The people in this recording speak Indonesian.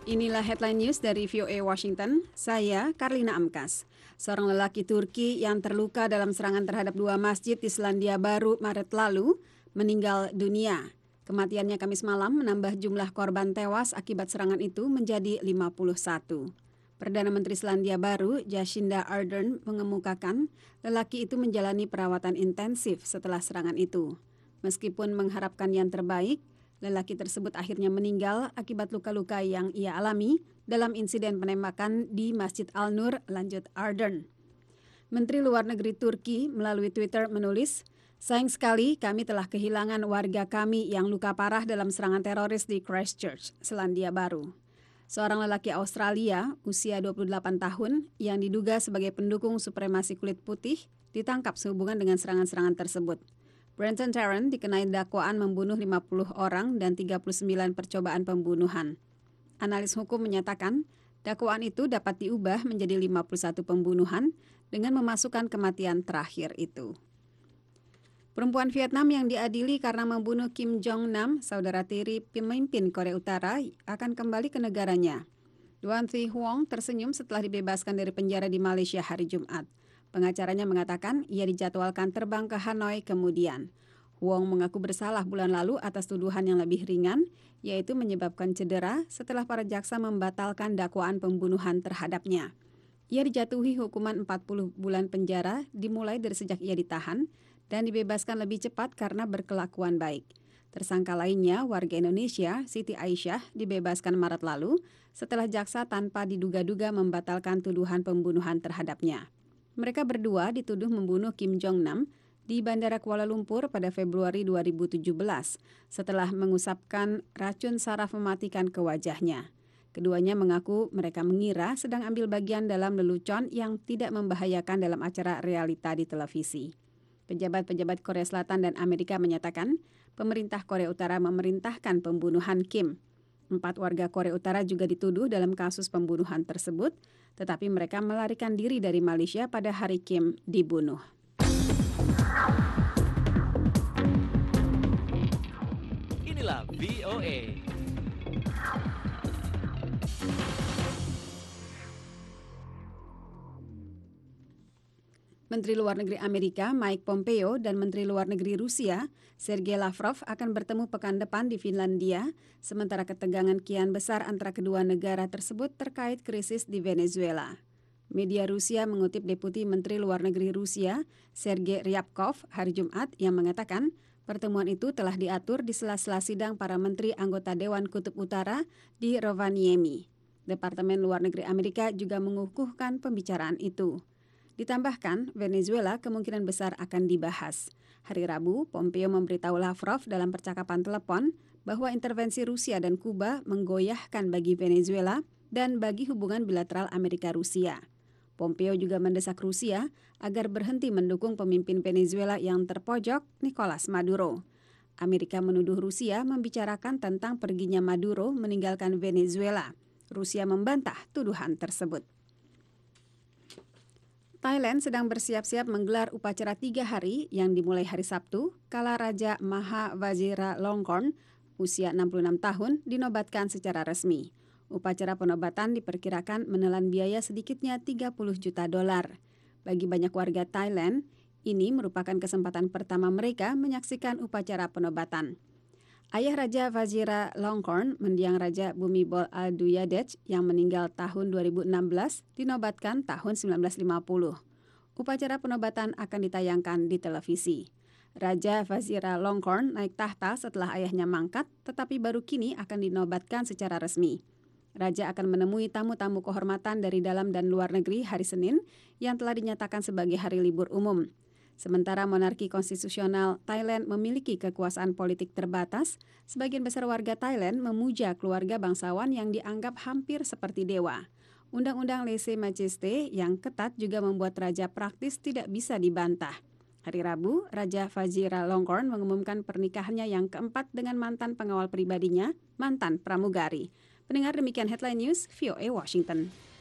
Inilah headline news dari VOA Washington. Saya Karlina Amkas. Seorang lelaki Turki yang terluka dalam serangan terhadap 2 masjid di Selandia Baru Maret lalu meninggal dunia. Kematiannya Kamis malam menambah jumlah korban tewas akibat serangan itu menjadi 51. Perdana Menteri Selandia Baru Jacinda Ardern mengemukakan lelaki itu menjalani perawatan intensif setelah serangan itu. Meskipun mengharapkan yang terbaik, lelaki tersebut akhirnya meninggal akibat luka-luka yang ia alami dalam insiden penembakan di Masjid Al-Nur, lanjut Ardern. Menteri Luar Negeri Turki melalui Twitter menulis, "Sayang sekali kami telah kehilangan warga kami yang luka parah dalam serangan teroris di Christchurch, Selandia Baru." Seorang lelaki Australia usia 28 tahun yang diduga sebagai pendukung supremasi kulit putih ditangkap sehubungan dengan serangan-serangan tersebut. Brenton Tarrant dikenai dakwaan membunuh 50 orang dan 39 percobaan pembunuhan. Analis hukum menyatakan dakwaan itu dapat diubah menjadi 51 pembunuhan dengan memasukkan kematian terakhir itu. Perempuan Vietnam yang diadili karena membunuh Kim Jong-nam, saudara tiri pemimpin Korea Utara, akan kembali ke negaranya. Doan Thi Huong tersenyum setelah dibebaskan dari penjara di Malaysia hari Jumat. Pengacaranya mengatakan ia dijadwalkan terbang ke Hanoi kemudian. Huong mengaku bersalah bulan lalu atas tuduhan yang lebih ringan, yaitu menyebabkan cedera setelah para jaksa membatalkan dakwaan pembunuhan terhadapnya. Ia dijatuhi hukuman 40 bulan penjara dimulai dari sejak ia ditahan dan dibebaskan lebih cepat karena berkelakuan baik. Tersangka lainnya, warga Indonesia, Siti Aisyah, dibebaskan Maret lalu setelah jaksa tanpa diduga-duga membatalkan tuduhan pembunuhan terhadapnya. Mereka berdua dituduh membunuh Kim Jong-nam di Bandara Kuala Lumpur pada Februari 2017 setelah mengusapkan racun saraf mematikan ke wajahnya. Keduanya mengaku mereka mengira sedang ambil bagian dalam lelucon yang tidak membahayakan dalam acara realita di televisi. Pejabat-pejabat Korea Selatan dan Amerika menyatakan pemerintah Korea Utara memerintahkan pembunuhan Kim. 4 warga Korea Utara juga dituduh dalam kasus pembunuhan tersebut, tetapi mereka melarikan diri dari Malaysia pada hari Kim dibunuh. Inilah VOA. Menteri Luar Negeri Amerika Mike Pompeo dan Menteri Luar Negeri Rusia Sergei Lavrov akan bertemu pekan depan di Finlandia, sementara ketegangan kian besar antara kedua negara tersebut terkait krisis di Venezuela. Media Rusia mengutip Deputi Menteri Luar Negeri Rusia Sergei Ryabkov hari Jumat yang mengatakan pertemuan itu telah diatur di sela-sela sidang para menteri anggota Dewan Kutub Utara di Rovaniemi. Departemen Luar Negeri Amerika juga mengukuhkan pembicaraan itu. Ditambahkan, Venezuela kemungkinan besar akan dibahas. Hari Rabu, Pompeo memberitahu Lavrov dalam percakapan telepon bahwa intervensi Rusia dan Kuba menggoyahkan bagi Venezuela dan bagi hubungan bilateral Amerika-Rusia. Pompeo juga mendesak Rusia agar berhenti mendukung pemimpin Venezuela yang terpojok, Nicolas Maduro. Amerika menuduh Rusia membicarakan tentang perginya Maduro meninggalkan Venezuela. Rusia membantah tuduhan tersebut. Thailand sedang bersiap-siap menggelar upacara 3 hari yang dimulai hari Sabtu, kala Raja Maha Vajiralongkorn, usia 66 tahun, dinobatkan secara resmi. Upacara penobatan diperkirakan menelan biaya sedikitnya $30 juta. Bagi banyak warga Thailand, ini merupakan kesempatan pertama mereka menyaksikan upacara penobatan. Ayah Raja Vajiralongkorn, mendiang Raja Bhumibol Adulyadej yang meninggal tahun 2016, dinobatkan tahun 1950. Upacara penobatan akan ditayangkan di televisi. Raja Vajiralongkorn naik tahta setelah ayahnya mangkat, tetapi baru kini akan dinobatkan secara resmi. Raja akan menemui tamu-tamu kehormatan dari dalam dan luar negeri hari Senin yang telah dinyatakan sebagai hari libur umum. Sementara monarki konstitusional Thailand memiliki kekuasaan politik terbatas, sebagian besar warga Thailand memuja keluarga bangsawan yang dianggap hampir seperti dewa. Undang-undang lese-majeste yang ketat juga membuat raja praktis tidak bisa dibantah. Hari Rabu, Raja Vajiralongkorn mengumumkan pernikahannya yang keempat dengan mantan pengawal pribadinya, mantan pramugari. Pendengar, demikian headline news VOA Washington.